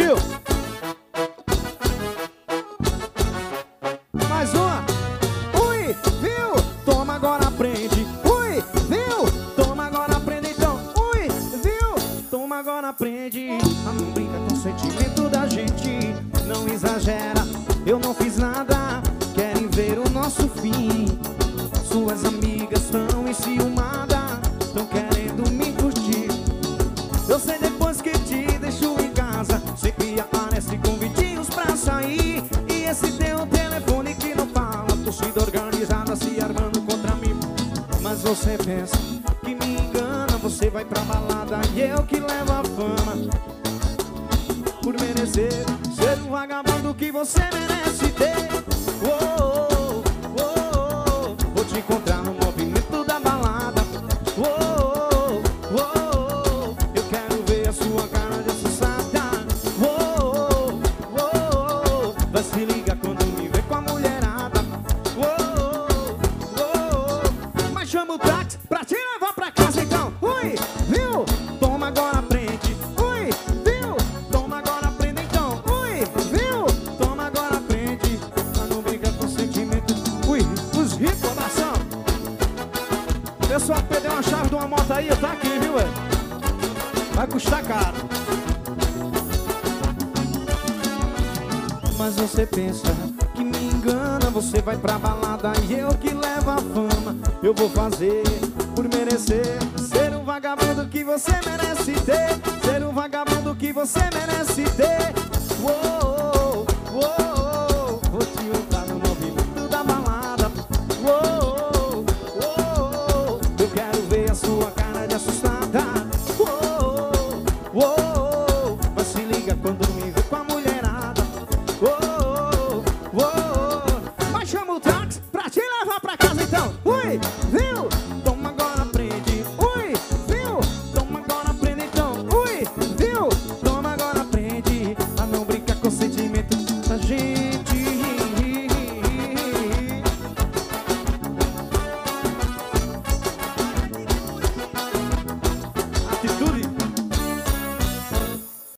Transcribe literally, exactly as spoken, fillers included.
Brasil. Mais uma. Ui, viu? Toma agora, aprende. Ui, viu? Toma agora, aprende então. Ui, viu? Toma agora, aprende. Ah, não brinca com o sentimento da gente. Não exagera, eu não fiz nada. Querem ver o nosso fim. Suas amigas estão enciumadas, estão querendo me curtir. Eu sei depois que te deixo em casa, sempre aparece convitinhos pra sair. E esse teu telefone que não fala, torcida organizada se armando contra mim. Mas você pensa que me engana, você vai pra balada e eu que levo a fama. Por merecer ser um vagabundo que você merece ter. Oh, oh, oh, oh. Vou te encontrar no movimento da balada. Oh, oh, oh, oh. Eu quero ver a sua cara de assustada. Oh, oh, oh, oh. Vai se ligar quando me ver com a mulherada. Oh, oh, oh. Mas chama o táxi pra te levar pra casa então. Ui, viu? Toma agora, aprende. Ui, viu? Toma agora, aprende então. Ui, viu? Toma agora, aprende. Mas não brinca com sentimento. Ui, os ricos, abração. Pessoal que perdeu uma chave de uma moto aí, tá aqui, viu, é? Vai custar caro. Mas você pensa que me engana, você vai pra balada e eu que levo a fama. Eu vou fazer por merecer ser um vagabundo que você merece ter. Ser um vagabundo que você merece ter. Uou, uou, vou te juntar no movimento da balada. Uou, uou, eu quero ver a sua cara de assustada. Uou, uou, mas se liga quando me vê com a mulherada. Uou, uou, mas chama o táxi pra te levar pra casa então. Ui,